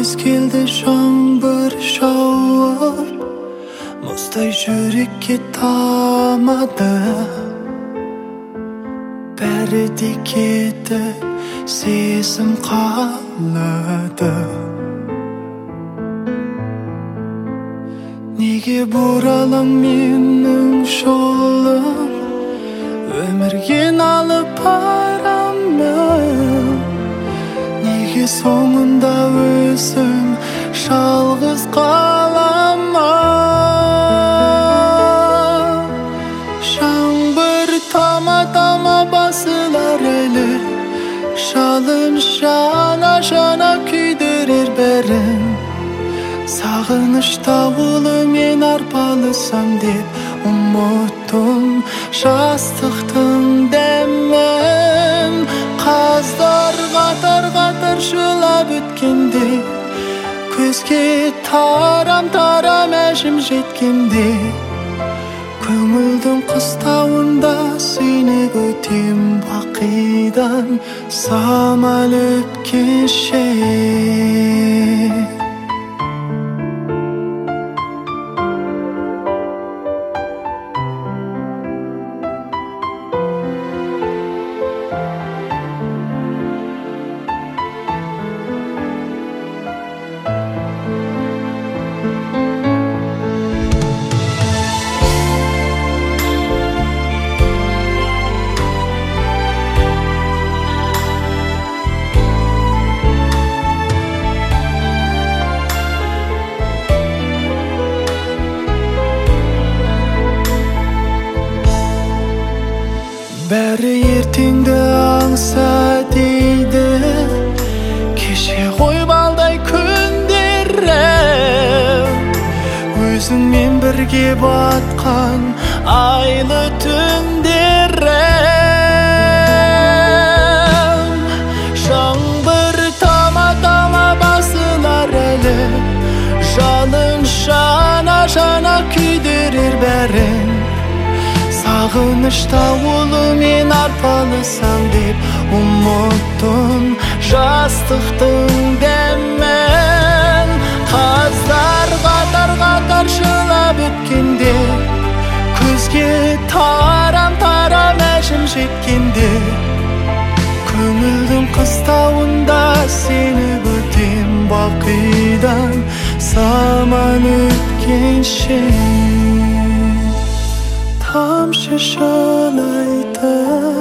Күз келді жаңбыр жауып, мұздай жүрекке тамады. Бәрі де кетіп, сезім қалады. Неге бұралам менің жолым, өмірген алып барамын? Неге соңында өзім жалғыз қаламын? Жаңбыр тама-тама басылар әлі, жалын жана-жана күйдірер бәрін. Сағыныш дауылы мен арпалысам деп ұмыттым жастықтың дәмін. Қаздар қатар-қатар жылап өткенде, көзге тарам-тарам әжім жеткенде, көңілдің қыстауында сені күтем бақидан самал өткенше. Бәрі ертеңді аңса дейді, кеше ғой балдай күндерім, өзіңмен бірге батқан айлы түндерім. Жаңбыр тама-тама басылар әлі, жалын жана-жана күйдірер бәрін. Сағыныш дауылы мен арпалысам деп ұмыттым жастықтың дәмін. Қаздар қатар-қатар жылап өткенде, көзге тарам-тарам әжім жеткенде, көңілдің қыстауында сені күтем бақидан самал өткенше. Тамшы жылайды,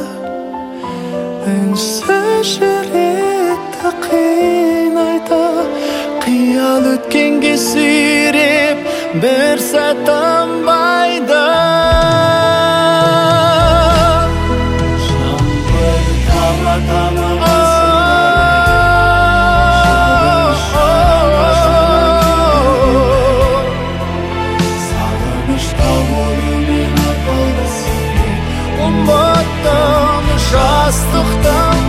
үнсіз жүректі қинайды, қиял өткенге сүйреп бір сәт тынбайды. Жаңбыр тама-тама ұмыттым жастықтың